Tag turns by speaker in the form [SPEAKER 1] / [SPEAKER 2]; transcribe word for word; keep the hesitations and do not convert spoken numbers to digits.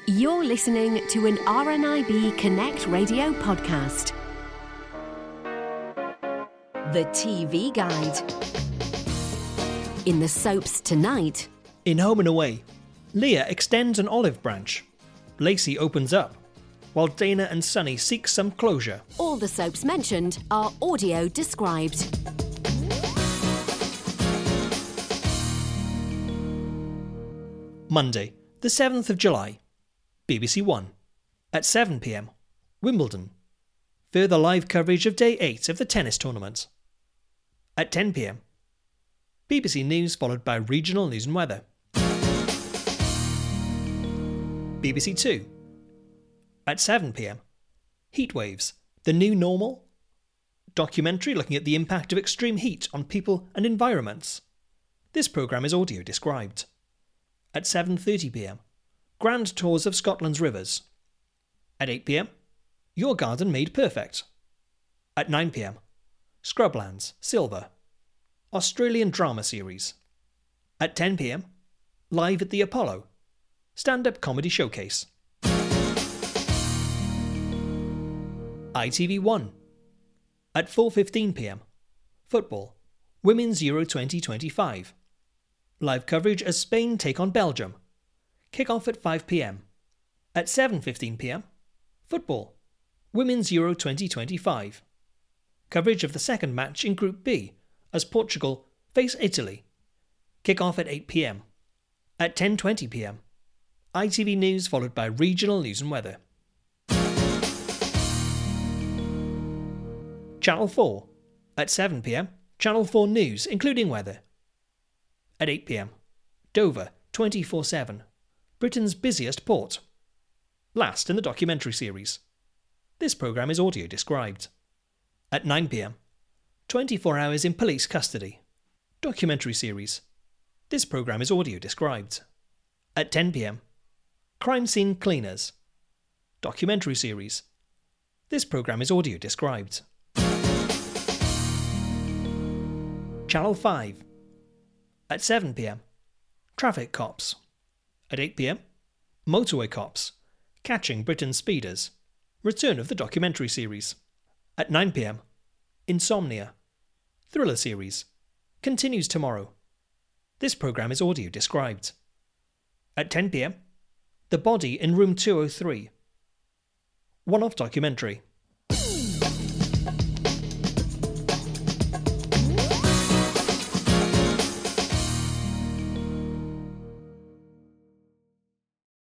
[SPEAKER 1] You're listening to an R N I B Connect radio podcast. The T V Guide. In the soaps tonight.
[SPEAKER 2] In Home and Away, Leah extends an olive branch. Lacey opens up, while Dana and Sunny seek some closure.
[SPEAKER 1] All the soaps mentioned are audio described.
[SPEAKER 2] Monday, the seventh of July. B B C One. At seven p m, Wimbledon. Further live coverage of day eight of the tennis tournament. At ten p m, B B C News followed by regional news and weather. B B C Two. At seven p m, Heatwaves, the new normal? Documentary looking at the impact of extreme heat on people and environments. This programme is audio described. At seven thirty p m, Grand Tours of Scotland's rivers. At eight p m, Your Garden Made Perfect. At nine p m, Scrublands, Silver, Australian drama series. At ten p m, Live at the Apollo, stand-up comedy showcase. I T V One. At four fifteen p m, Football, Women's Euro twenty twenty-five. Live coverage as Spain take on Belgium. Kick-off at five p m. At seven fifteen p m, Football, Women's Euro twenty twenty-five. Coverage of the second match in Group B as Portugal face Italy. Kick-off at eight p m. At ten twenty p m, I T V News followed by regional news and weather. Channel four. At seven p m, Channel four News including weather. At eight p m, Dover twenty-four seven, Britain's busiest port. Last in the documentary series. This programme is audio described. At nine p m, twenty-four hours in police custody. Documentary series. This programme is audio described. At ten p m, Crime Scene Cleaners. Documentary series. This programme is audio described. Channel five. At seven p m, Traffic Cops. At eight p m, Motorway Cops, Catching Britain's Speeders. Return of the documentary series. At nine p m, Insomnia. Thriller series. Continues tomorrow. This programme is audio described. At ten p m, The Body in Room two oh three. One-off documentary.